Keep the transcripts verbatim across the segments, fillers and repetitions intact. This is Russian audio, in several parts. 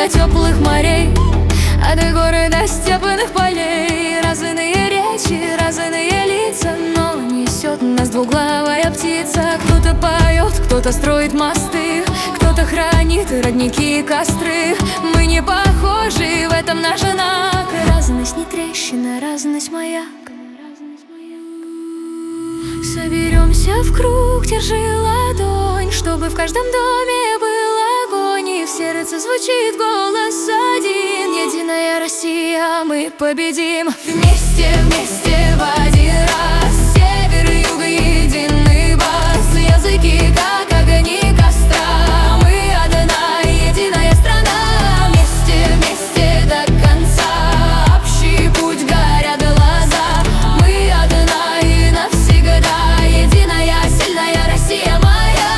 до теплых морей, от горы до степных полей. Разные речи, разные лица, но несет нас двуглавая птица. Кто-то поет, кто-то строит мосты, кто-то хранит родники и костры. Мы не похожи, в этом наш знак. Разность не трещина, разность маяк. Соберемся в круг, держи ладонь, чтобы в каждом доме был огонь, и в сердце звучит голос один. Единая Россия, мы победим. Вместе, вместе в один раз, север и юг, единый бас. Языки, как огни костра, мы одна единая страна. Вместе, вместе до конца, общий путь, горят глаза. Мы одна и навсегда, единая, сильная Россия моя.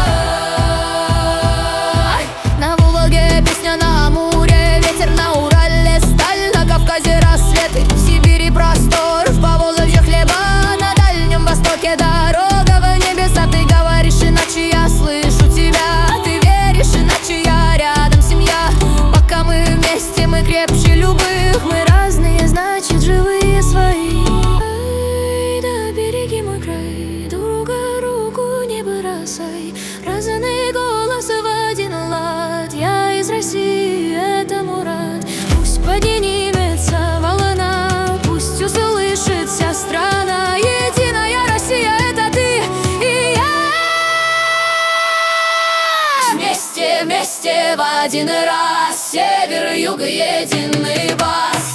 На Волге песня, на Амуре ветер, на Урале сталь, на Кавказе рассветы, в Сибири простор, в Поволжье хлеба, на Дальнем Востоке дорога в небеса. Ты говоришь, иначе я слышу тебя, ты веришь, иначе я рядом, семья. Пока мы вместе, мы крепче любых, мы разные, значит живые свои. Ай, да береги мой край, друга руку не бросай. Разный голос в один лад, я из России, это Мурат. Пусть поднимется волна, пусть услышит вся страна. Единая Россия, это ты и я. Вместе, вместе в один раз, север и юг, единый бас.